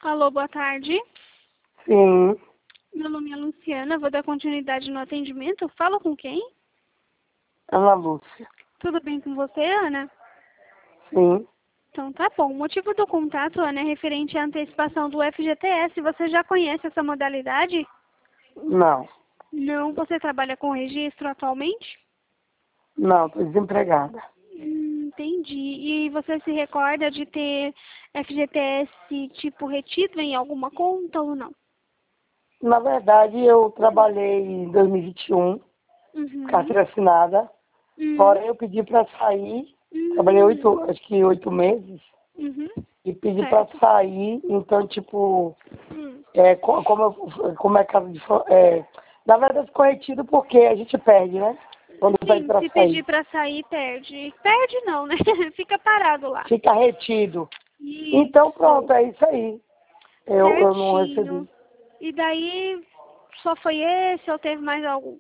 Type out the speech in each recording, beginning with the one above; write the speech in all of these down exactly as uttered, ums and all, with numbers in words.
Alô, boa tarde. Sim, Meu nome é Luciana, vou dar continuidade no atendimento. Fala com quem? Ana Lúcia. Tudo bem com você, Ana? Sim, Então tá bom. O motivo do contato, Ana, é referente à antecipação do F G T S. Você já conhece essa modalidade? não, Não. Você trabalha com registro atualmente? não, estou desempregada. Hum, entendi. E você se recorda de ter F G T S tipo retido em alguma conta ou não? Na verdade, eu trabalhei em dois mil e vinte e um, Uhum. carteira assinada, Hum. porém eu pedi para sair, trabalhei Hum. oito, acho que oito meses, Uhum. e pedi para Certo. sair, então, tipo, Hum. é, co- como, eu- como é casa de... fo- É, na verdade, ficou retido porque a gente perde, né? Quando pede Sim, para se sair. pedir pra sair, perde. Perde não, né? Fica parado lá. Fica retido. Então, Isso, pronto, é isso aí. Eu, eu não certinho. recebi. E daí, só foi esse ou teve mais algum?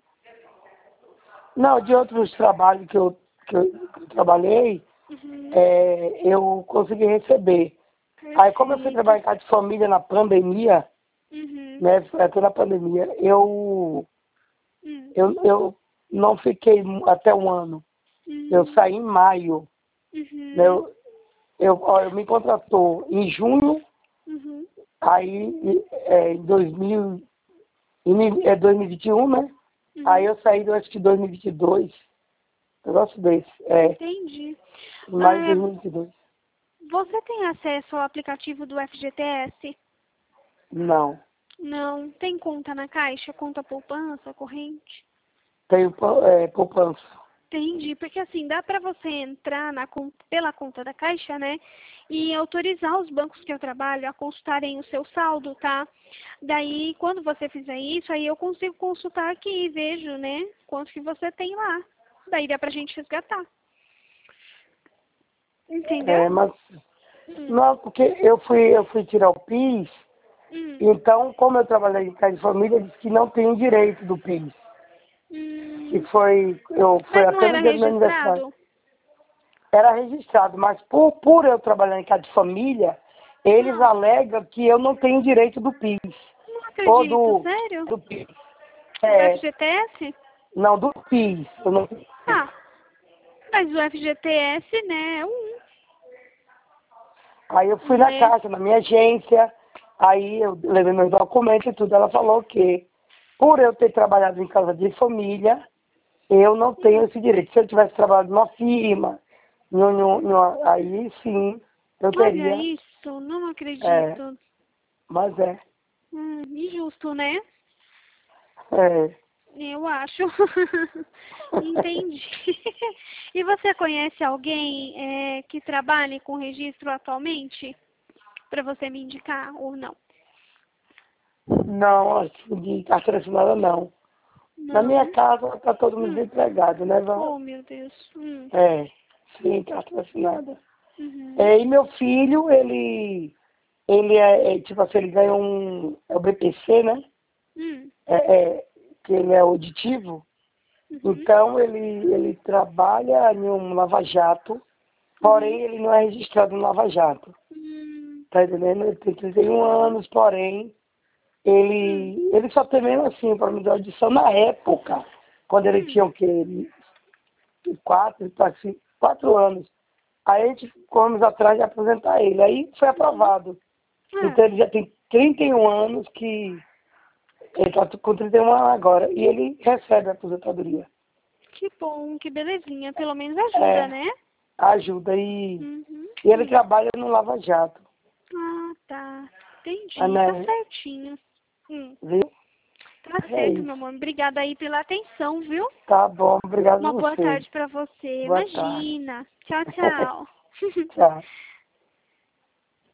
Não, de outros trabalhos que eu, que eu, que eu trabalhei, Uhum. é, eu consegui receber. Aí, como eu fui Perfeito. trabalhar em casa de família na pandemia, Uhum. né, foi até na pandemia, eu, Hum. eu, eu não fiquei mu- até um ano. Eu Hum. saí em maio. Né, Uhum. eu, eu, ó, eu me contratou em junho, Uhum. aí é, em dois mil, em, é dois mil e vinte e um, né? Aí Uhum. eu saí, eu acho que dois mil e vinte e dois, negócio desse, é, Entendi. em maio de É, dois mil e vinte e dois. você tem acesso ao aplicativo do F G T S? Não. Não. Tem conta na Caixa? Conta poupança, corrente? Tenho pou- é, poupança. Entendi, porque assim, dá para você entrar na, con- pela conta da Caixa, né? E autorizar os bancos que eu trabalho a consultarem o seu saldo, tá? Daí, quando você fizer isso, aí eu consigo consultar aqui e vejo, né? Quanto que você tem lá. Daí dá pra gente resgatar. Entendeu? É, mas Hum, não, porque eu fui, eu fui tirar o PIS, hum, então, como eu trabalhei em casa de família, disse que não tem direito do PIS. Que hum. foi, eu, foi Mas não até era no dia do meu aniversário. registrado? Era registrado, mas por, por eu trabalhar em casa de família, eles Não, alegam que eu não tenho direito do PIS. não Ou acredito, do, sério? do PIS. Do É, F G T S? não, do PIS. Eu não tenho PIS. Ah, mas o F G T S, né, é um, Aí eu fui na né? caixa, na minha agência, aí eu levei meus documentos e tudo. Ela falou que, por eu ter trabalhado em casa de família, eu não tenho esse direito. Se eu tivesse trabalhado numa firma, num- num- numa- aí sim, eu Olha teria. isso, não É, acredito. mas é, Hum, injusto, né? é. Eu acho. Entendi. E você conhece alguém é, que trabalhe com registro atualmente? Para você me indicar ou não? Não, assim, de carteira assinada não. Na minha Não? casa está todo mundo Hum. desempregado, né, Val? Oh, meu Deus. Hum. É, sim, carteira assinada. Uhum. É, e meu filho, ele, ele é, é, tipo assim, ele ganhou um, é o B P C, né? Hum. É, é, que ele é auditivo. Uhum. Então, ele, ele trabalha em um lava-jato, Uhum. porém, ele não é registrado no lava-jato. Hum. Tá entendendo? Ele tem trinta e um anos, porém, Hum. ele, ele só tem mesmo assim, problema de audição na época, quando ele Hum. tinha o quê? Quatro, assim, quatro anos. Aí a gente fomos atrás de aposentar ele. Aí foi Uhum. aprovado. Ah, Então ele já tem trinta e um anos que ele está com trinta e um anos agora. E ele recebe a aposentadoria. que bom, que belezinha. Pelo menos ajuda, É, né? ajuda. E, Uhum. e ele Hum. trabalha no Lava Jato. Ah, tá. Ah, Entendi. Tá né? certinho. Hum. Viu? Tá É certo, meu isso. amor. Obrigada aí pela atenção, viu? Tá bom. Obrigado Uma a boa você. tarde pra você. Boa tarde. Imagina. Tchau, tchau. Tchau.